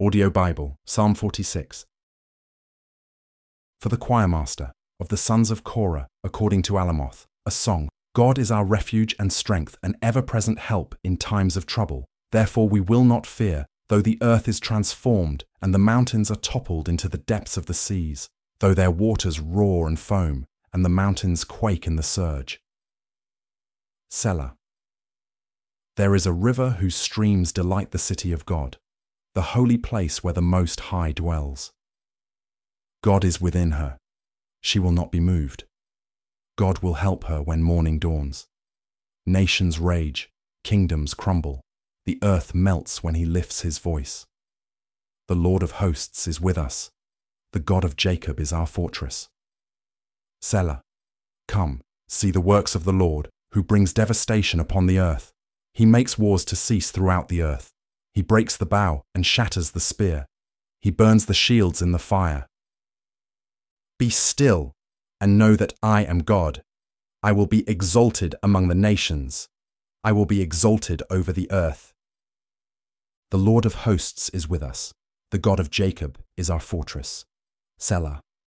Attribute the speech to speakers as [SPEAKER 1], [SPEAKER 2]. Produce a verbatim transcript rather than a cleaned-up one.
[SPEAKER 1] Audio Bible, Psalm forty-six. For the choirmaster, of the sons of Korah, according to Alamoth, a song. God is our refuge and strength, an ever-present help in times of trouble. Therefore we will not fear, though the earth is transformed, and the mountains are toppled into the depths of the seas, though their waters roar and foam, and the mountains quake in the surge. Selah. There is a river whose streams delight the city of God, the holy place where the Most High dwells. God is within her. She will not be moved. God will help her when morning dawns. Nations rage, kingdoms crumble. The earth melts when he lifts his voice. The Lord of hosts is with us. The God of Jacob is our fortress. Selah. Come, see the works of the Lord, who brings devastation upon the earth. He makes wars to cease throughout the earth. He breaks the bow and shatters the spear. He burns the shields in the fire. Be still and know that I am God. I will be exalted among the nations. I will be exalted over the earth. The Lord of hosts is with us. The God of Jacob is our fortress. Selah.